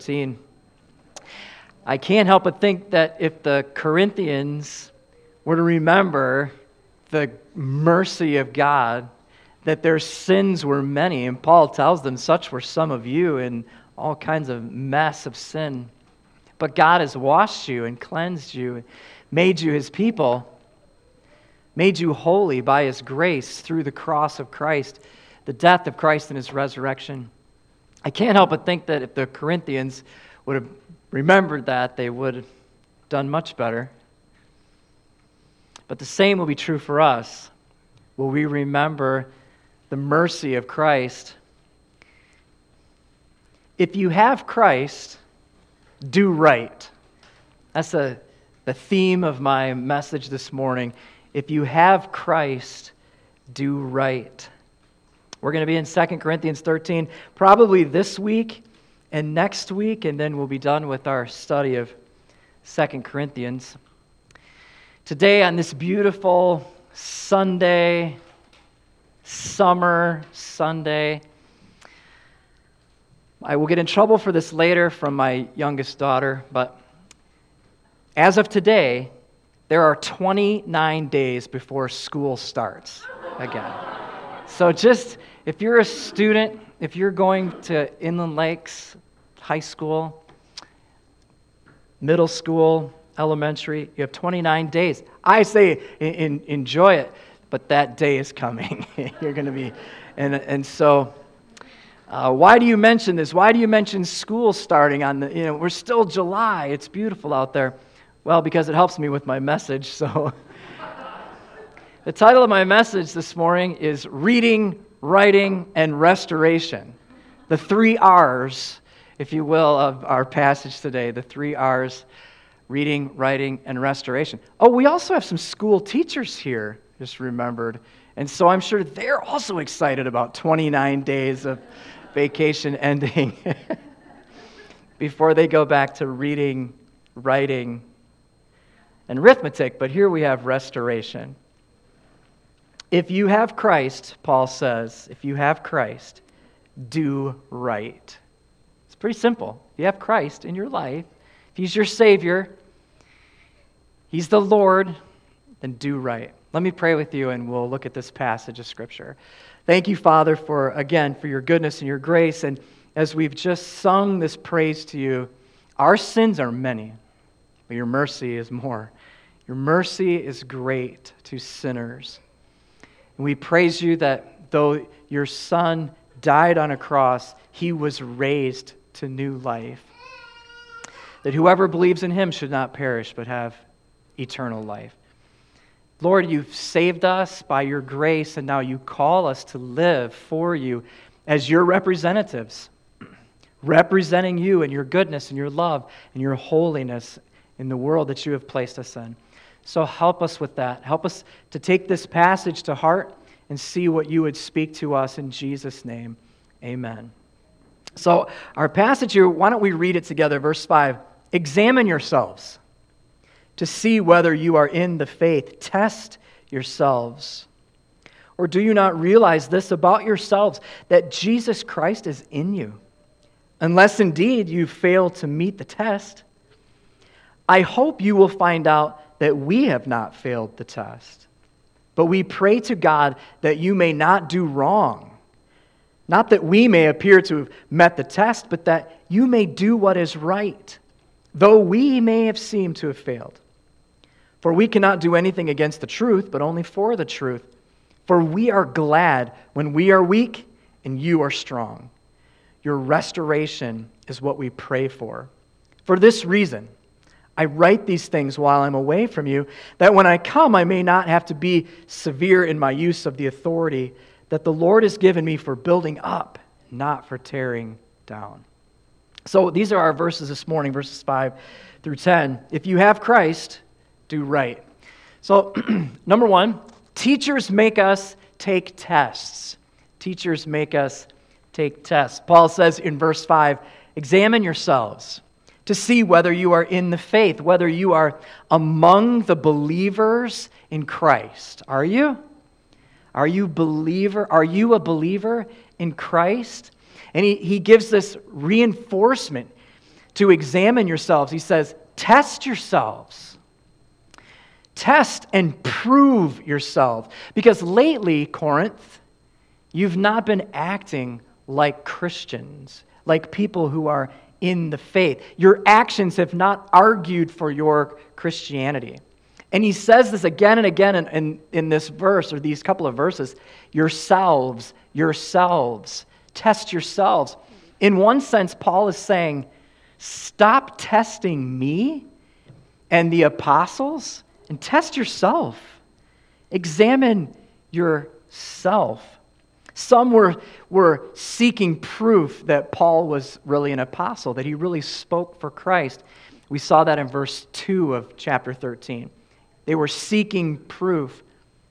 13. I can't help but think that if the Corinthians were to remember the mercy of God, that their sins were many, and Paul tells them, such were some of you in all kinds of mess of sin. But God has washed you and cleansed you, made you His people, made you holy by His grace through the cross of Christ, the death of Christ and His resurrection. I can't help but think that if the Corinthians would have remembered that, they would have done much better. But the same will be true for us. Will we remember the mercy of Christ? If you have Christ, do right. That's the theme of my message this morning. If you have Christ, do right. We're going to be in 2 Corinthians 13 probably this week and next week, and then we'll be done with our study of 2 Corinthians. Today on this beautiful Sunday, summer Sunday, I will get in trouble for this later from my youngest daughter, but as of today, there are 29 days before school starts again. So just, if you're a student, if you're going to Inland Lakes High School, middle school, elementary, you have 29 days. I say enjoy it, but that day is coming. You're going to be, and so why do you mention this? Why do you mention school starting on the, we're still July, it's beautiful out there. Well, because it helps me with my message, so. The title of my message this morning is Reading, Writing, and Restoration. The 3 R's, if you will, of our passage today. The 3 R's, reading, writing, and restoration. Oh, we also have some school teachers here, just remembered. And so I'm sure they're also excited about 29 days of vacation ending before they go back to reading, writing, and arithmetic. But here we have restoration. If you have Christ, Paul says, if you have Christ, do right. It's pretty simple. If you have Christ in your life, if He's your Savior, He's the Lord, then do right. Let me pray with you and we'll look at this passage of Scripture. Thank you, Father, for your goodness and your grace. And as we've just sung this praise to you, our sins are many, but your mercy is more. Your mercy is great to sinners. And we praise you that though your Son died on a cross, He was raised to new life. That whoever believes in Him should not perish, but have eternal life. Lord, you've saved us by your grace, and now you call us to live for you as your representatives, representing you and your goodness and your love and your holiness in the world that you have placed us in. So help us with that. Help us to take this passage to heart and see what you would speak to us in Jesus' name. Amen. So our passage here, why don't we read it together? Verse 5, examine yourselves to see whether you are in the faith. Test yourselves. Or do you not realize this about yourselves, that Jesus Christ is in you, unless indeed you fail to meet the test? I hope you will find out that we have not failed the test. But we pray to God that you may not do wrong. Not that we may appear to have met the test, but that you may do what is right, though we may have seemed to have failed. For we cannot do anything against the truth, but only for the truth. For we are glad when we are weak and you are strong. Your restoration is what we pray for. For this reason, I write these things while I'm away from you, that when I come I may not have to be severe in my use of the authority that the Lord has given me for building up, not for tearing down. So these are our verses this morning, verses 5 through 10. If you have Christ, do right. So, number 1, teachers make us take tests. Teachers make us take tests. Paul says in verse 5, examine yourselves to see whether you are in the faith, whether you are among the believers in Christ. Are you? Are you a believer in Christ? And he gives this reinforcement. to examine yourselves. He says, test yourselves. Test and prove yourselves. Because lately, Corinth, you've not been acting like Christians, like people who are in the faith. Your actions have not argued for your Christianity. And he says this again and again in this verse, or these couple of verses, yourselves, test yourselves. In one sense, Paul is saying, stop testing me and the apostles and test yourself. Examine yourself. Some were seeking proof that Paul was really an apostle, that he really spoke for Christ. We saw that in verse 2 of chapter 13. They were seeking proof.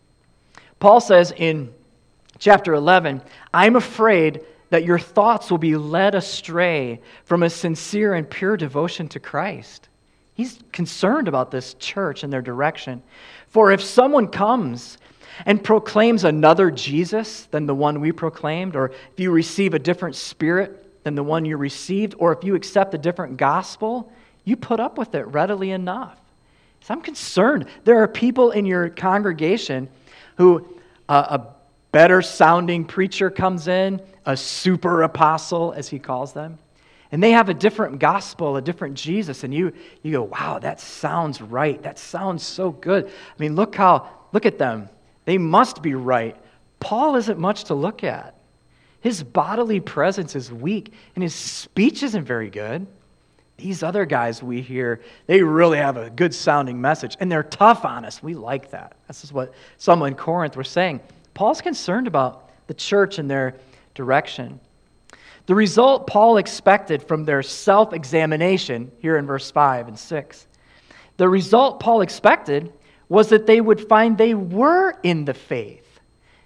Paul says in chapter 11, I'm afraid that your thoughts will be led astray from a sincere and pure devotion to Christ. He's concerned about this church and their direction. For if someone comes and proclaims another Jesus than the one we proclaimed, or if you receive a different spirit than the one you received, or if you accept a different gospel, you put up with it readily enough. So I'm concerned. There are people in your congregation who a better sounding preacher comes in, a super apostle, as he calls them, and they have a different gospel, a different Jesus, and you go, wow, that sounds right. That sounds so good. I mean, look at them. They must be right. Paul isn't much to look at. His bodily presence is weak, and his speech isn't very good. These other guys we hear, they really have a good sounding message, and they're tough on us. We like that. This is what some in Corinth were saying. Paul's concerned about the church and their direction. The result Paul expected from their self-examination, here in verse 5 and 6, the result Paul expected was that they would find they were in the faith.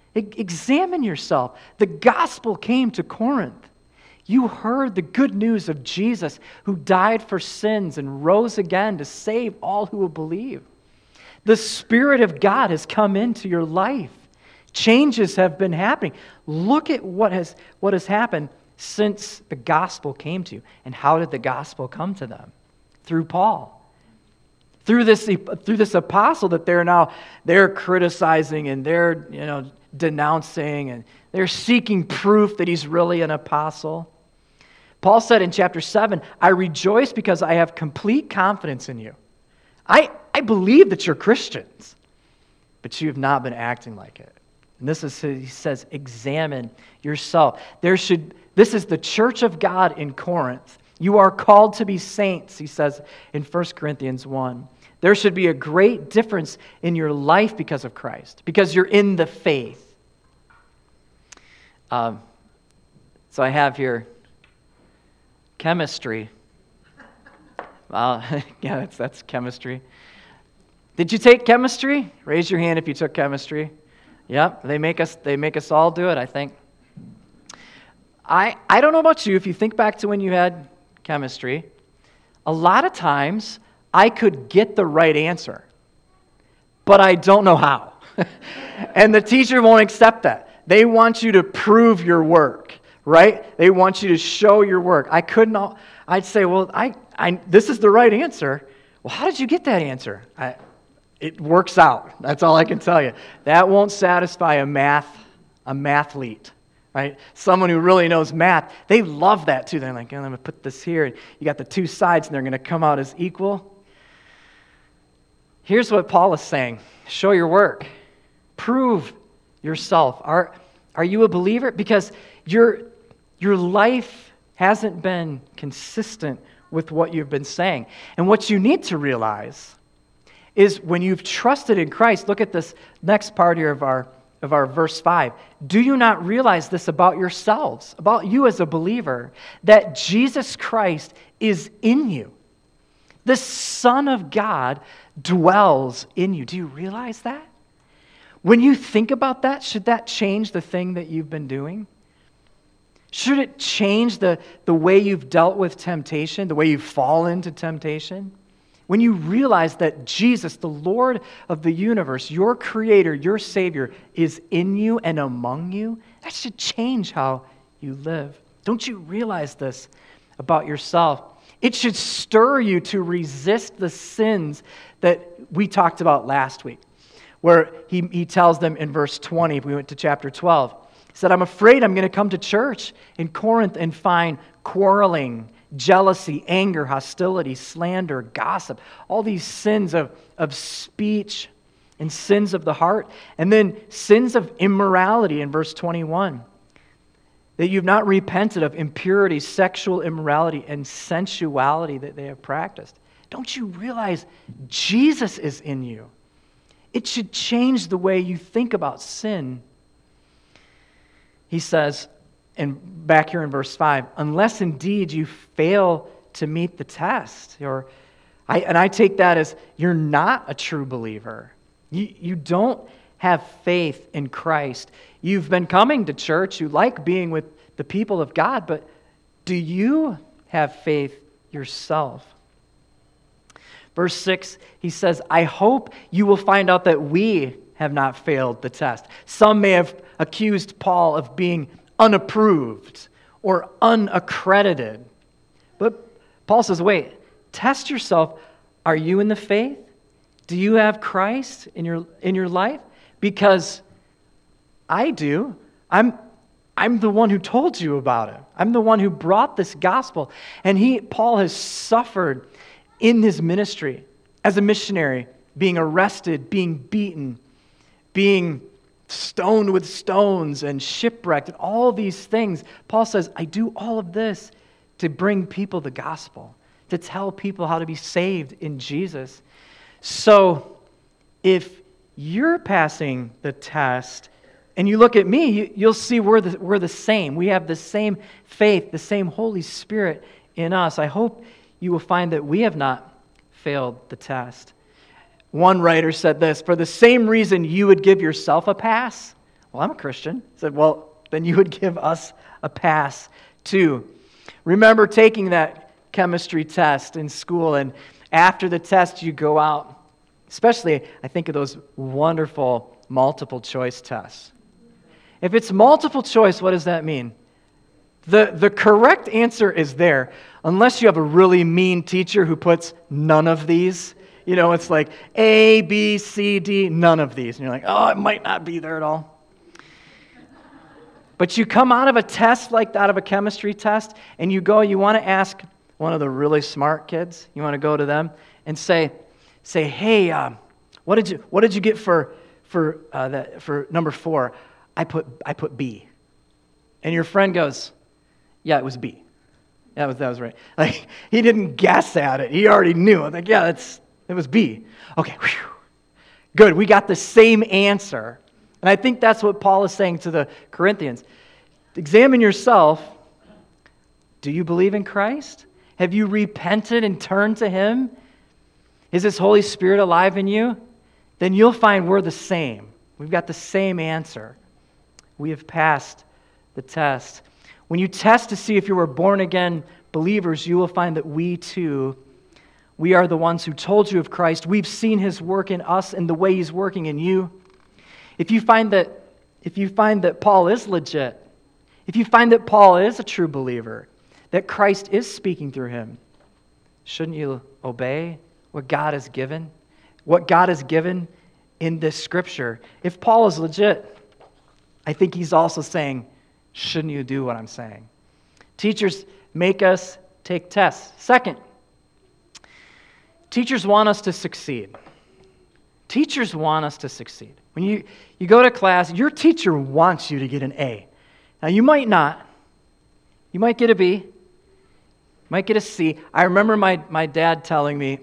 Examine yourself. The gospel came to Corinth. You heard the good news of Jesus who died for sins and rose again to save all who will believe. The Spirit of God has come into your life. Changes have been happening. Look at what has happened since the gospel came to you. And how did the gospel come to them? Through Paul. Through this apostle that they're criticizing and they're denouncing and they're seeking proof that he's really an apostle. Paul said in chapter 7, I rejoice because I have complete confidence in you. I believe that you're Christians, but you have not been acting like it. And he says, examine yourself. This is the church of God in Corinth. You are called to be saints, he says in 1 Corinthians 1. There should be a great difference in your life because of Christ, because you're in the faith. So I have here chemistry. Well, yeah, that's chemistry. Did you take chemistry? Raise your hand if you took chemistry. Yep, they make us all do it, I think. I don't know about you, if you think back to when you had chemistry, a lot of times I could get the right answer, but I don't know how. And the teacher won't accept that. They want you to prove your work, right? They want you to show your work. I'd say, well, this is the right answer. Well, how did you get that answer? It works out. That's all I can tell you. That won't satisfy a mathlete, right? Someone who really knows math. They love that too. They're like, I'm going to put this here. You got the two sides, and they're going to come out as equal. Here's what Paul is saying. Show your work. Prove yourself. Are you a believer? Because your life hasn't been consistent with what you've been saying. And what you need to realize is when you've trusted in Christ, look at this next part here of our verse 5. Do you not realize this about yourselves, about you as a believer, that Jesus Christ is in you? The Son of God dwells in you. Do you realize that? When you think about that, should that change the thing that you've been doing? Should it change the way you've dealt with temptation, the way you fall into temptation? When you realize that Jesus, the Lord of the universe, your Creator, your Savior, is in you and among you, that should change how you live. Don't you realize this about yourself? It should stir you to resist the sins that we talked about last week, where he tells them in verse 20, if we went to chapter 12, he said, I'm afraid I'm going to come to church in Corinth and find quarreling, jealousy, anger, hostility, slander, gossip, all these sins of speech and sins of the heart, and then sins of immorality in verse 21. That you've not repented of impurity, sexual immorality, and sensuality that they have practiced. Don't you realize Jesus is in you? It should change the way you think about sin. He says, and back here in verse 5, unless indeed you fail to meet the test. I take that as you're not a true believer. You don't have faith in Christ. You've been coming to church. You like being with the people of God, but do you have faith yourself? Verse 6, he says, I hope you will find out that we have not failed the test. Some may have accused Paul of being unapproved or unaccredited. But Paul says, wait, test yourself. Are you in the faith? Do you have Christ in your life? Because I do. I'm the one who told you about it. I'm the one who brought this gospel. And Paul has suffered in his ministry as a missionary, being arrested, being beaten, being stoned with stones and shipwrecked, and all these things. Paul says, I do all of this to bring people the gospel, to tell people how to be saved in Jesus. So if you're passing the test and you look at me, you'll see we're the same. We have the same faith, the same Holy Spirit in us. I hope you will find that we have not failed the test. One writer said this, for the same reason you would give yourself a pass. Well, I'm a Christian. He said, well, then you would give us a pass too. Remember taking that chemistry test in school, and after the test you go out, especially I think of those wonderful multiple choice tests. If it's multiple choice, what does that mean? The correct answer is there, unless you have a really mean teacher who puts none of these. You know, it's like A, B, C, D, none of these. And you're like, oh, it might not be there at all. But you come out of a test like that, of a chemistry test, and you want to ask one of the really smart kids, you want to go to them and say, hey, what did you get for number 4? I put B. And your friend goes, yeah, it was B. That was right. Like, he didn't guess at it. He already knew. I'm like, yeah, it was B. Okay, whew. Good. We got the same answer. And I think that's what Paul is saying to the Corinthians. Examine yourself. Do you believe in Christ? Have you repented and turned to Him? Is His Holy Spirit alive in you? Then you'll find we're the same. We've got the same answer. We have passed the test. When you test to see if you were born-again believers, you will find that we too, we are the ones who told you of Christ. We've seen His work in us and the way He's working in you. If you find that Paul is legit, if you find that Paul is a true believer, that Christ is speaking through him, shouldn't you obey what God has given? What God has given in this scripture. If Paul is legit, I think he's also saying, shouldn't you do what I'm saying? Teachers make us take tests. Second, teachers want us to succeed. Teachers want us to succeed. When you go to class, your teacher wants you to get an A. Now, you might not. You might get a B. You might get a C. I remember my dad telling me,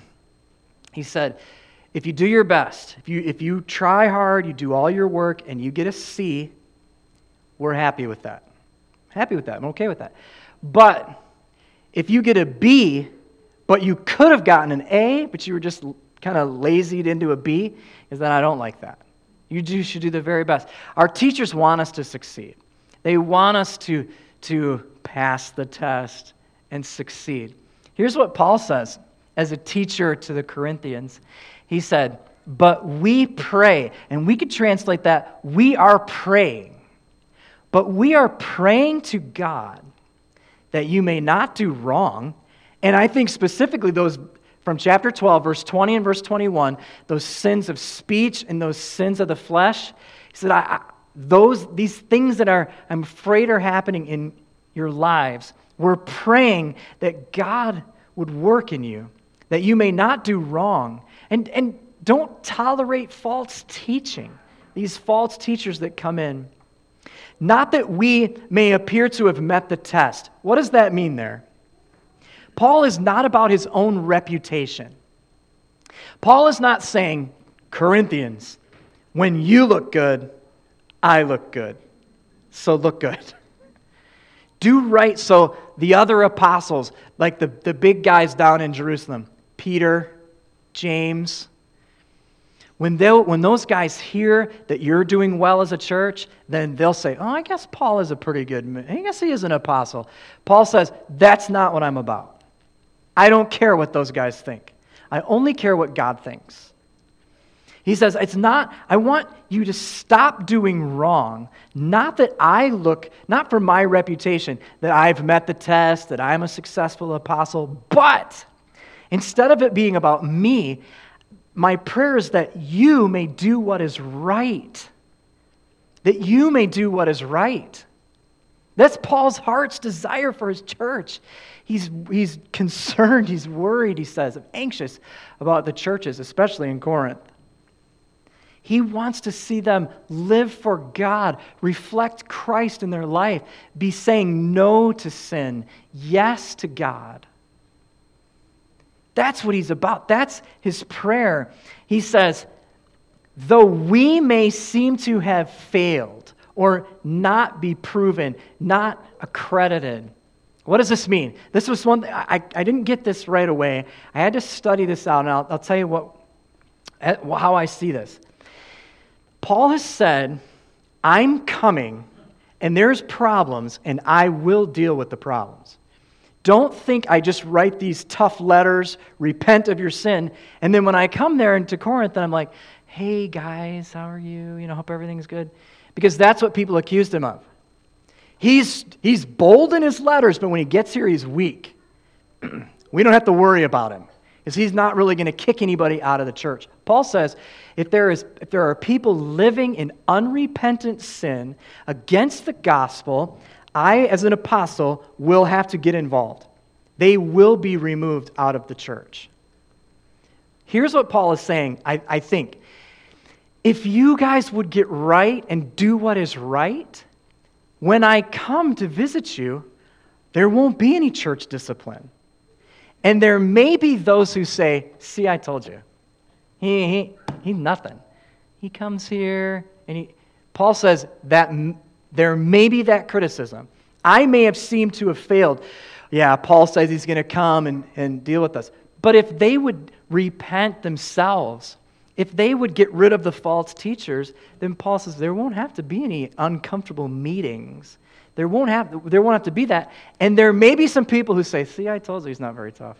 he said, if you do your best, if you try hard, you do all your work, and you get a C, we're happy with that. Happy with that. I'm okay with that. But if you get a B, but you could have gotten an A, but you were just kind of lazied into a B, is then I don't like that. You should do the very best. Our teachers want us to succeed. They want us to pass the test and succeed. Here's what Paul says as a teacher to the Corinthians. He said, but we pray, and we could translate that, we are praying. But we are praying to God that you may not do wrong And I think specifically those from chapter 12, verse 20 and verse 21, those sins of speech and those sins of the flesh, he said, these things that I'm afraid are happening in your lives, we're praying that God would work in you, that you may not do wrong. And don't tolerate false teaching, these false teachers that come in. Not that we may appear to have met the test. What does that mean there? Paul is not about his own reputation. Paul is not saying, Corinthians, when you look good, I look good. So look good. Do right so the other apostles, like the big guys down in Jerusalem, Peter, James, when those guys hear that you're doing well as a church, then they'll say, oh, I guess Paul is a pretty good man. I guess he is an apostle. Paul says, that's not what I'm about. I don't care what those guys think. I only care what God thinks. He says, I want you to stop doing wrong, not for my reputation, that I've met the test, that I'm a successful apostle, but instead of it being about me, my prayer is that you may do what is right. That you may do what is right. That's Paul's heart's desire for his church. He's concerned, he's worried, he says, anxious about the churches, especially in Corinth. He wants to see them live for God, reflect Christ in their life, be saying no to sin, yes to God. That's what he's about. That's his prayer. He says, though we may seem to have failed or not be proven, not accredited. What does this mean? This was one thing, I didn't get this right away. I had to study this out, and I'll tell you how I see this. Paul has said, I'm coming, and there's problems, and I will deal with the problems. Don't think I just write these tough letters, repent of your sin, and then when I come there into Corinth, I'm like, hey guys, how are you? Hope everything's good. Because that's what people accused him of. He's bold in his letters, but when he gets here, he's weak. We don't have to worry about him, because he's not really going to kick anybody out of the church. Paul says, if there are people living in unrepentant sin against the gospel, I, as an apostle, will have to get involved. They will be removed out of the church. Here's what Paul is saying, I think. If you guys would get right and do what is right, when I come to visit you, there won't be any church discipline. And there may be those who say, see, I told you. He's nothing. He comes here, and Paul says that there may be that criticism. I may have seemed to have failed. Yeah, Paul says he's going to come and deal with us. But if they would repent themselves, if they would get rid of the false teachers, then Paul says there won't have to be any uncomfortable meetings. There won't have to be that. And there may be some people who say, see, I told you he's not very tough.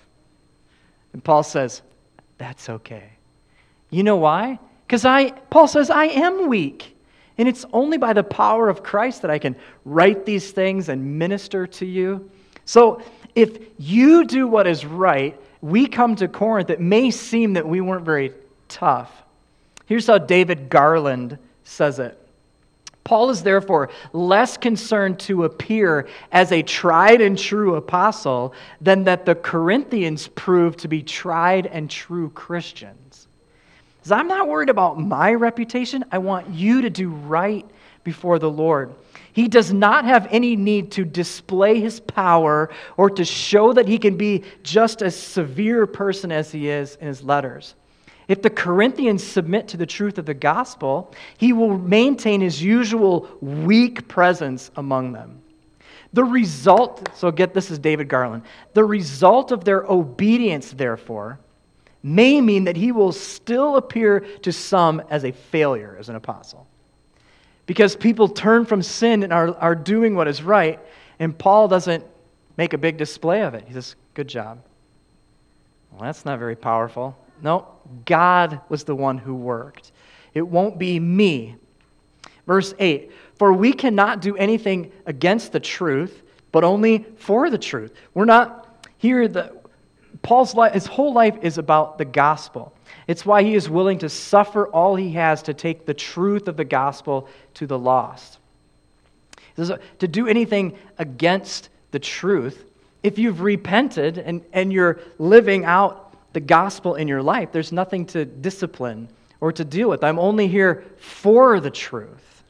And Paul says, that's okay. You know why? Because Paul says, I am weak. And it's only by the power of Christ that I can write these things and minister to you. So if you do what is right, we come to Corinth, it may seem that we weren't very tough. Here's how David Garland says it. Paul is therefore less concerned to appear as a tried and true apostle than that the Corinthians proved to be tried and true Christians. Because I'm not worried about my reputation. I want you to do right before the Lord. He does not have any need to display his power or to show that he can be just as severe a person as he is in his letters. If the Corinthians submit to the truth of the gospel, he will maintain his usual weak presence among them. The result, this is David Garland, the result of their obedience, therefore, may mean that he will still appear to some as a failure as an apostle. Because people turn from sin and are doing what is right, and Paul doesn't make a big display of it. He says, good job. Well, that's not very powerful. No, God was the one who worked. It won't be me. Verse 8, for we cannot do anything against the truth, but only for the truth. We're not here, Paul's life, his whole life is about the gospel. It's why he is willing to suffer all he has to take the truth of the gospel to the lost. To do anything against the truth, if you've repented and you're living out the gospel in your life, there's nothing to discipline or to deal with. I'm only here for the truth.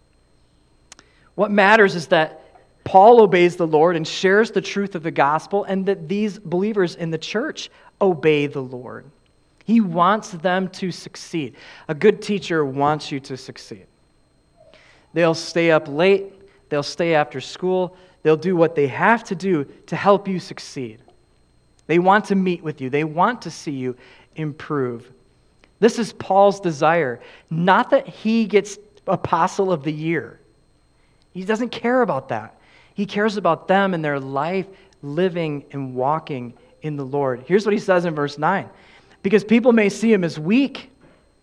What matters is that Paul obeys the Lord and shares the truth of the gospel, and that these believers in the church obey the Lord. He wants them to succeed. A good teacher wants you to succeed. They'll stay up late. They'll stay after school. They'll do what they have to do to help you succeed. They want to meet with you. They want to see you improve. This is Paul's desire. Not that he gets Apostle of the Year. He doesn't care about that. He cares about them and their life living and walking in the Lord. Here's what he says in verse 9. Because people may see him as weak,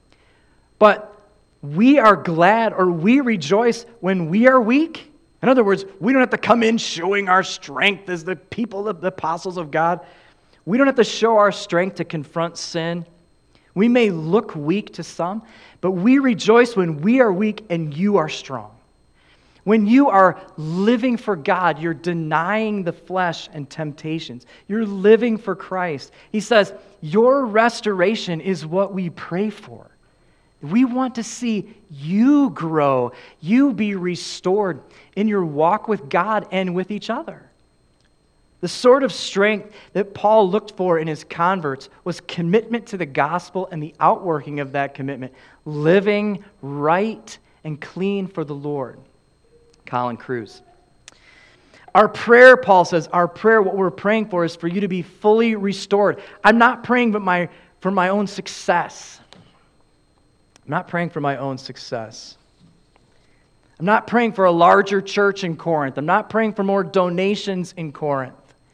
but we are glad, or we rejoice when we are weak. In other words, we don't have to come in showing our strength as the people of the apostles of God. We don't have to show our strength to confront sin. We may look weak to some, but we rejoice when we are weak and you are strong. When you are living for God, you're denying the flesh and temptations. You're living for Christ. He says, your restoration is what we pray for. We want to see you grow, you be restored in your walk with God and with each other. The sort of strength that Paul looked for in his converts was commitment to the gospel and the outworking of that commitment, living right and clean for the Lord. Colin Cruz. Our prayer, Paul says, our prayer, what we're praying for is for you to be fully restored. I'm not praying for my own success. I'm not praying for my own success. I'm not praying for a larger church in Corinth. I'm not praying for more donations in Corinth.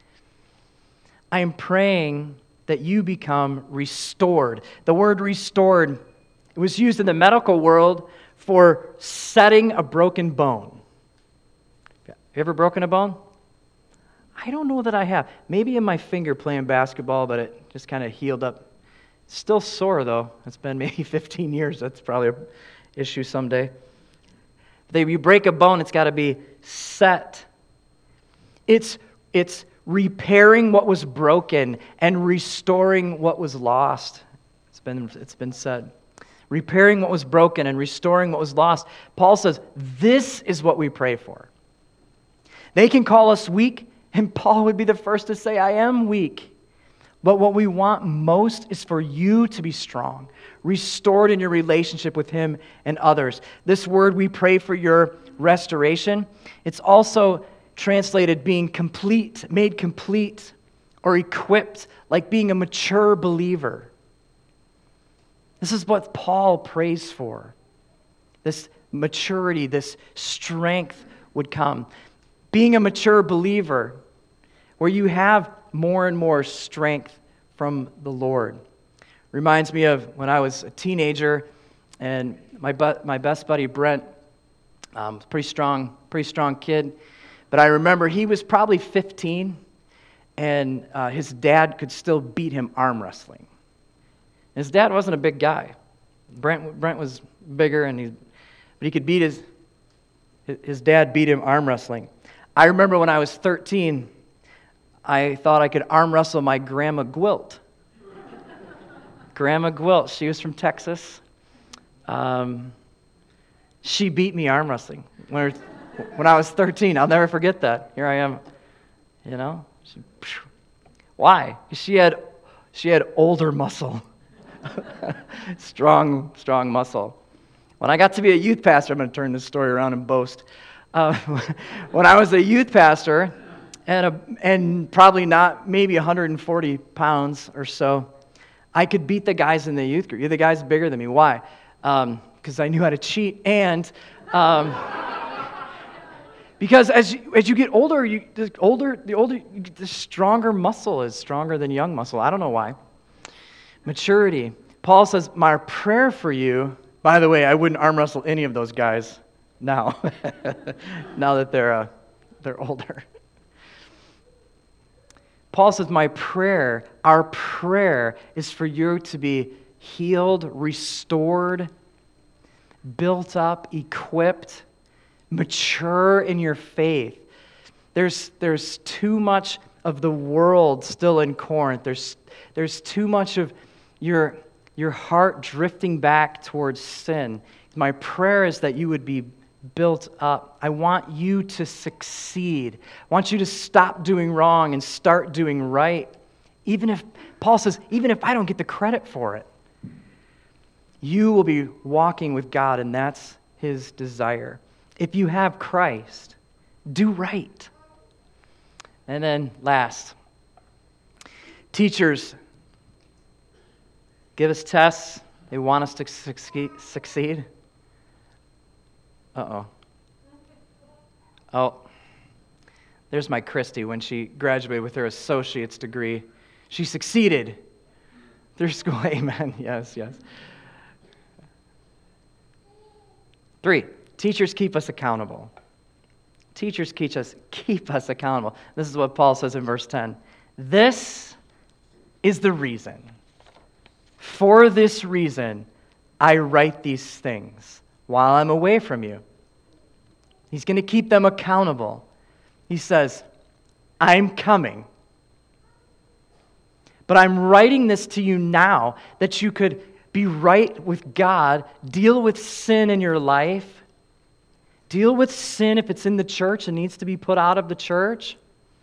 I am praying that you become restored. The word restored, it was used in the medical world for setting a broken bone. Have you ever broken a bone? I don't know that I have. Maybe in my finger playing basketball, but it just kind of healed up. It's still sore, though. It's been maybe 15 years. That's probably an issue someday. If you break a bone, it's got to be set. It's repairing what was broken and restoring what was lost. It's been said. Repairing what was broken and restoring what was lost. Paul says, this is what we pray for. They can call us weak, and Paul would be the first to say, I am weak. But what we want most is for you to be strong, restored in your relationship with him and others. This word, we pray for your restoration. It's also translated being complete, made complete, or equipped, like being a mature believer. This is what Paul prays for. This maturity, this strength would come. Being a mature believer, where you have more and more strength from the Lord. Reminds me of when I was a teenager, and my best buddy Brent, pretty strong kid, but I remember he was probably 15, and his dad could still beat him arm wrestling. His dad wasn't a big guy. Brent was bigger, but he could beat his dad beat him arm wrestling. I remember when I was 13, I thought I could arm wrestle my Grandma Gwilt. Grandma Gwilt, she was from Texas. She beat me arm wrestling when I was 13. I'll never forget that. Here I am, you know. Why? She had older muscle, strong muscle. When I got to be a youth pastor, I'm going to turn this story around and boast. When I was a youth pastor, and probably not, maybe 140 pounds or so, I could beat the guys in the youth group. The guys bigger than me. Why? Because I knew how to cheat, and because as you get older, the stronger muscle is stronger than young muscle. I don't know why. Maturity. Paul says, my prayer for you. By the way, I wouldn't arm wrestle any of those guys now. Now that they're older. Paul says, my prayer, our prayer is for you to be healed, restored, built up, equipped, mature in your faith. There's too much of the world still in Corinth. There's too much of your heart drifting back towards sin. My prayer is that you would be built up. I want you to succeed. I want you to stop doing wrong and start doing right. Paul says, even if I don't get the credit for it, you will be walking with God, and that's his desire. If you have Christ, do right. And then last, teachers give us tests. They want us to succeed. Uh-oh. Oh, there's my Christy when she graduated with her associate's degree. She succeeded through school. Amen. Yes. 3, teachers keep us accountable. Teachers keep us accountable. This is what Paul says in verse 10. This is the reason. For this reason, I write these things while I'm away from you. He's going to keep them accountable. He says, I'm coming. But I'm writing this to you now that you could be right with God, deal with sin in your life, deal with sin if it's in the church and needs to be put out of the church.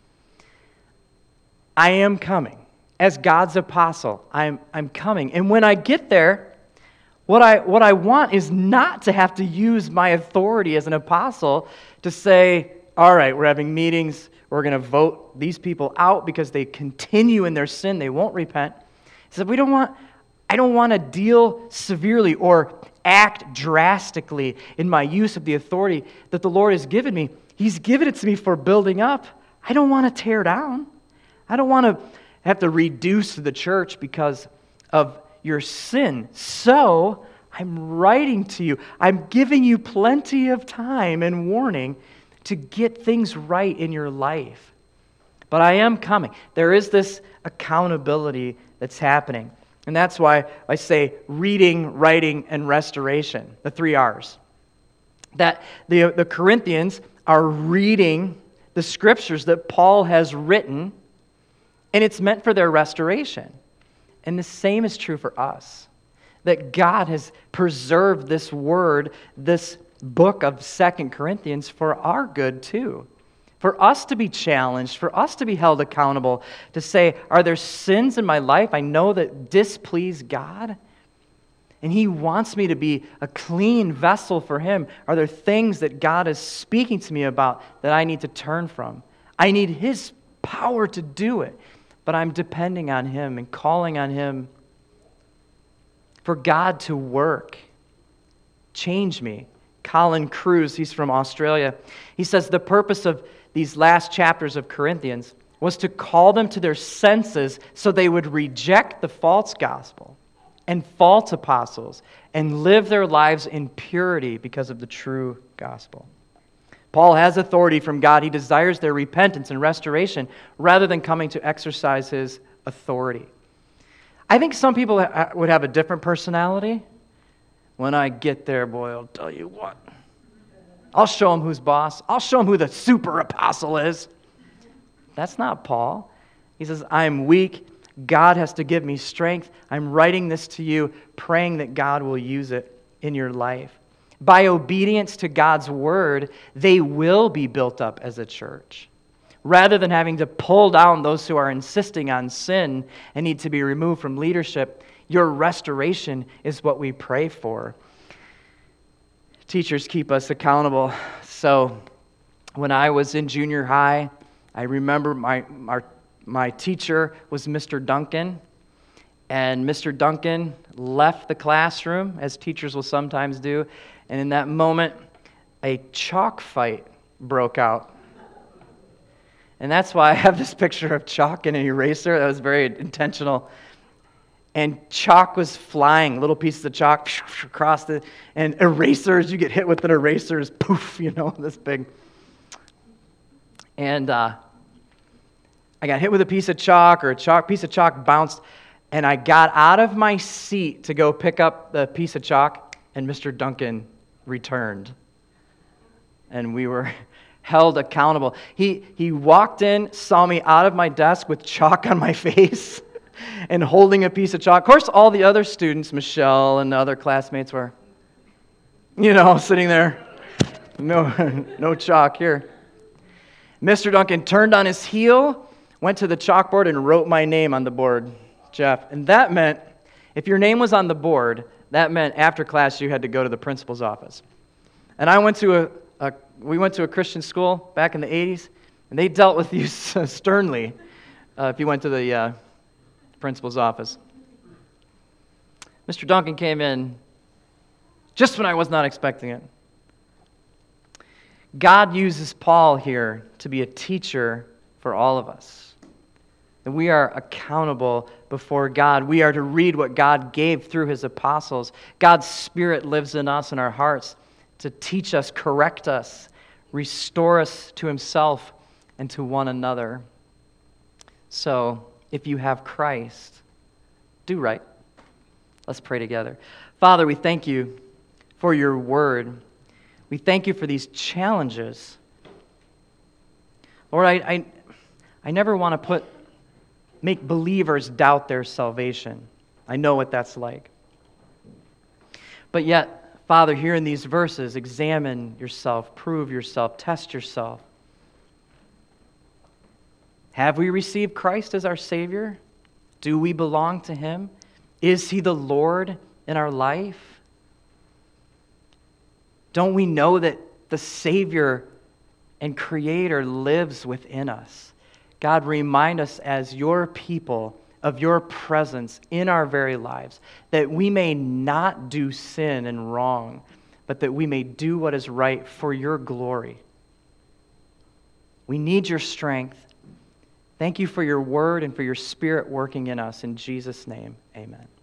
I am coming. As God's apostle, I'm coming. And when I get there, what I want is not to have to use my authority as an apostle to say, all right, we're having meetings, we're going to vote these people out because they continue in their sin, they won't repent. He said, I don't want to deal severely or act drastically in my use of the authority that the Lord has given me. He's given it to me for building up. I don't want to tear down. I don't want to have to reduce the church because of your sin. So, I'm writing to you. I'm giving you plenty of time and warning to get things right in your life. But I am coming. There is this accountability that's happening. And that's why I say reading, writing, and restoration, the 3 R's. That the Corinthians are reading the scriptures that Paul has written, and it's meant for their restoration. And the same is true for us. That God has preserved this word, this book of 2 Corinthians for our good too. For us to be challenged, for us to be held accountable, to say, are there sins in my life I know that displease God? And He wants me to be a clean vessel for Him. Are there things that God is speaking to me about that I need to turn from? I need His power to do it. But I'm depending on Him and calling on Him for God to work. Change me. Colin Cruz, he's from Australia. He says the purpose of these last chapters of Corinthians was to call them to their senses so they would reject the false gospel and false apostles and live their lives in purity because of the true gospel. Paul has authority from God. He desires their repentance and restoration rather than coming to exercise his authority. I think some people would have a different personality. When I get there, boy, I'll tell you what. I'll show them who's boss. I'll show them who the super apostle is. That's not Paul. He says, I'm weak. God has to give me strength. I'm writing this to you, praying that God will use it in your life. By obedience to God's word, they will be built up as a church. Rather than having to pull down those who are insisting on sin and need to be removed from leadership, your restoration is what we pray for. Teachers keep us accountable. So when I was in junior high, I remember my teacher was Mr. Duncan. And Mr. Duncan left the classroom, as teachers will sometimes do. And in that moment, a chalk fight broke out. And that's why I have this picture of chalk and an eraser. That was very intentional. And chalk was flying, little pieces of chalk across and erasers, you get hit with an eraser, is poof, this big. And I got hit with a piece of chalk, or piece of chalk bounced, and I got out of my seat to go pick up the piece of chalk, and Mr. Duncan returned. And we were held accountable. He walked in, saw me out of my desk with chalk on my face and holding a piece of chalk. Of course, all the other students, Michelle and the other classmates, were, sitting there. No chalk here. Mr. Duncan turned on his heel, went to the chalkboard, and wrote my name on the board, Jeff. And that meant, if your name was on the board, that meant after class you had to go to the principal's office. And we went to a Christian school back in the 80s, and they dealt with you sternly if you went to the principal's office. Mr. Duncan came in just when I was not expecting it. God uses Paul here to be a teacher for all of us. That we are accountable before God. We are to read what God gave through his apostles. God's Spirit lives in us, in our hearts, to teach us, correct us, restore us to himself and to one another. So, if you have Christ, do right. Let's pray together. Father, we thank you for your word. We thank you for these challenges. Lord, I never want to make believers doubt their salvation. I know what that's like. But yet, Father, here in these verses, examine yourself, prove yourself, test yourself. Have we received Christ as our Savior? Do we belong to him? Is he the Lord in our life? Don't we know that the Savior and Creator lives within us? God, remind us as your people of your presence in our very lives, that we may not do sin and wrong, but that we may do what is right for your glory. We need your strength. Thank you for your word and for your Spirit working in us. In Jesus' name, amen.